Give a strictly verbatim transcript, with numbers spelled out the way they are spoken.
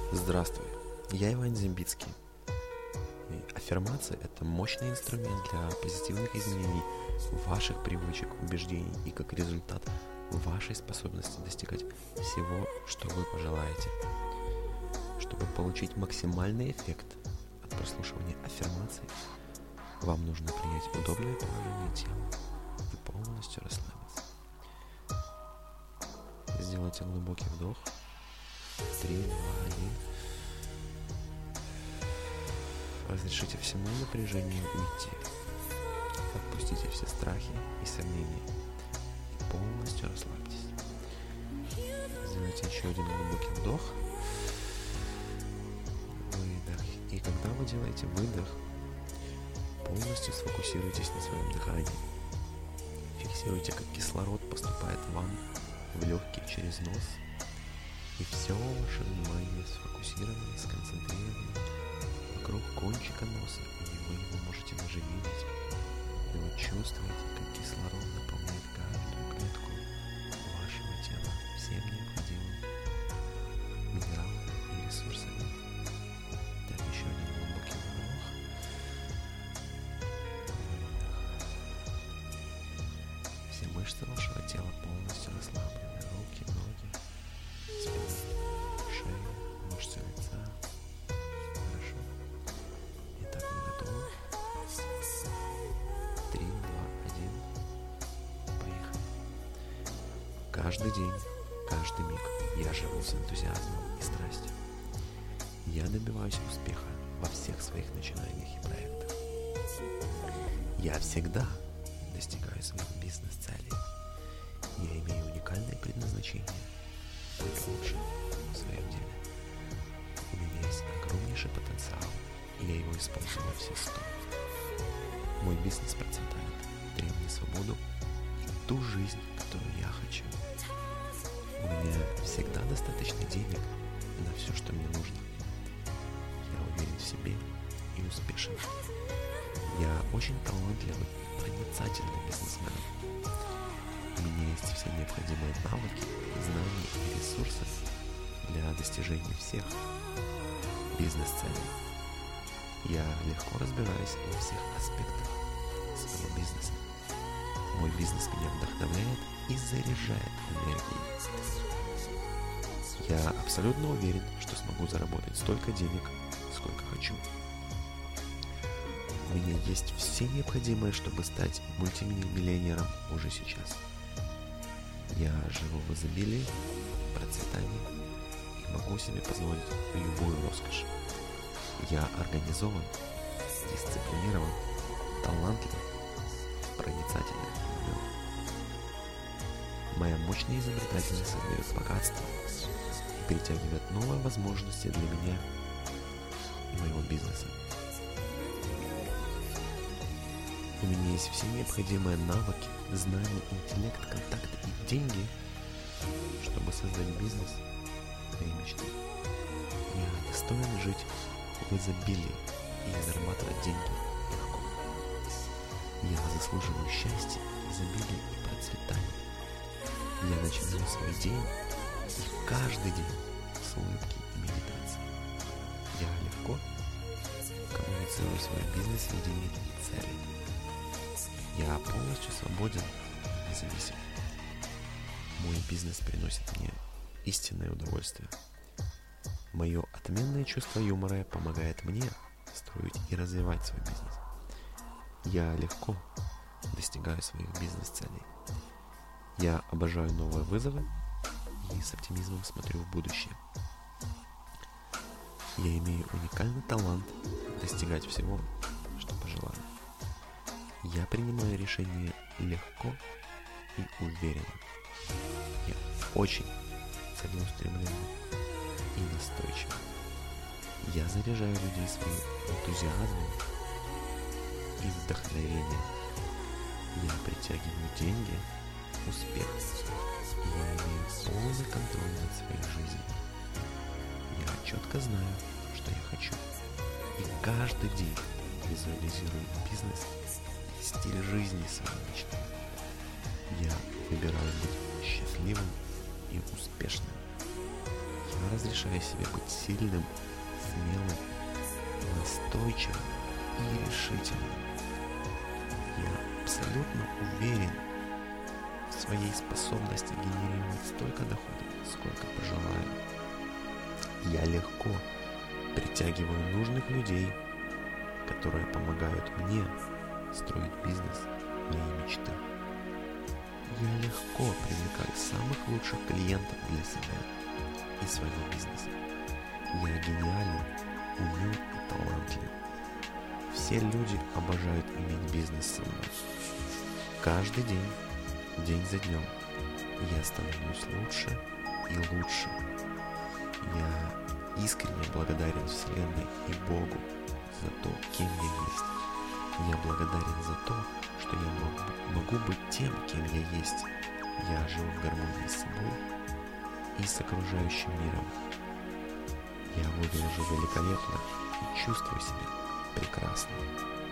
Здравствуй, я Иван Зембицкий. И аффирмация – это мощный инструмент для позитивных изменений ваших привычек, убеждений и, как результат, вашей способности достигать всего, что вы пожелаете. Чтобы получить максимальный эффект от прослушивания аффирмаций, вам нужно принять удобное положение тела и полностью расслабиться. Сделайте глубокий вдох. Три, два, один. Разрешите всему напряжению уйти. Отпустите все страхи и сомнения и полностью расслабьтесь. Сделайте еще один глубокий вдох. Выдох. И когда вы делаете выдох, полностью сфокусируйтесь на своем дыхании. Фиксируйте, как кислород поступает вам в легкие через нос. И все ваше внимание сфокусировано, сконцентрировано вокруг кончика носа, и вы его можете даже видеть. И вы чувствуете, как кислород наполняет каждую клетку вашего тела всем необходимым минералами и ресурсами. Так, еще один глубокий вдох. Выдох. Все мышцы вашего тела полностью расслаблены. Руки, ноги, спина, шея, мышцы лица. Хорошо. Итак, мы готовы. Три, два, один. Поехали. Каждый день, каждый миг я живу с энтузиазмом и страстью. Я добиваюсь успеха во всех своих начинаниях и проектах. Я всегда достигаю своих бизнес-целей. Я имею уникальное предназначение быть лучше в своем деле. У меня есть огромнейший потенциал, и я его использую на все сто. Мой бизнес процветает, дарит мне свободу и ту жизнь, которую я хочу. У меня всегда достаточно денег на все, что мне нужно. Я уверен в себе и успешен. Я очень талантливый, проницательный бизнесмен. У меня есть все необходимые навыки, знания и ресурсы для достижения всех бизнес-целей. Я легко разбираюсь во всех аспектах своего бизнеса. Мой бизнес меня вдохновляет и заряжает энергией. Я абсолютно уверен, что смогу заработать столько денег, сколько хочу. У меня есть все необходимое, чтобы стать мультимиллионером уже сейчас. Я живу в изобилии, процветании и могу себе позволить любую роскошь. Я организован, дисциплинирован, талантлив, проницательный и умен. Моя мощная изобретательность создает богатство и притягивает новые возможности для меня и моего бизнеса. У меня есть все необходимые навыки, знания, интеллект, контакты и деньги, чтобы создать бизнес моей мечты. Я достоин жить в изобилии и зарабатывать деньги легко. Я заслуживаю счастья, изобилия и процветания. Я начинаю свой день и каждый день с улыбки и медитации. Я легко коммуницирую свой бизнес, видение и цели. Я полностью свободен и независим. Мой бизнес приносит мне истинное удовольствие. Мое отменное чувство юмора помогает мне строить и развивать свой бизнес. Я легко достигаю своих бизнес-целей. Я обожаю новые вызовы и с оптимизмом смотрю в будущее. Я имею уникальный талант достигать всего, что пожелаю. Я принимаю решения легко и уверенно. Я очень целеустремленный и настойчивый. Я заряжаю людей своим энтузиазмом и вдохновением. Я притягиваю деньги, успех. Я имею полный контроль над своей жизнью. Я четко знаю, что я хочу. И каждый день визуализирую бизнес и стиль жизни своей мечты. Я выбираю быть счастливым и успешным. Я Я разрешаю себе быть сильным, смелым, настойчивым и решительным. Я абсолютно уверен в своей способности генерировать столько дохода, сколько пожелаю. Я легко притягиваю нужных людей, которые помогают мне строить бизнес моей мечты. Я легко привлекаю самых лучших клиентов для себя и своего бизнеса. Я гениален, умен и талантлив. Все люди обожают иметь бизнес со мной. Каждый день, день за днем, я становлюсь лучше и лучше. Я искренне благодарен Вселенной и Богу за то, кем я есть. Я благодарен за то, что я могу, могу быть тем, кем я есть. Я живу в гармонии с собой и с окружающим миром. Я выгляжу великолепно и чувствую себя прекрасно.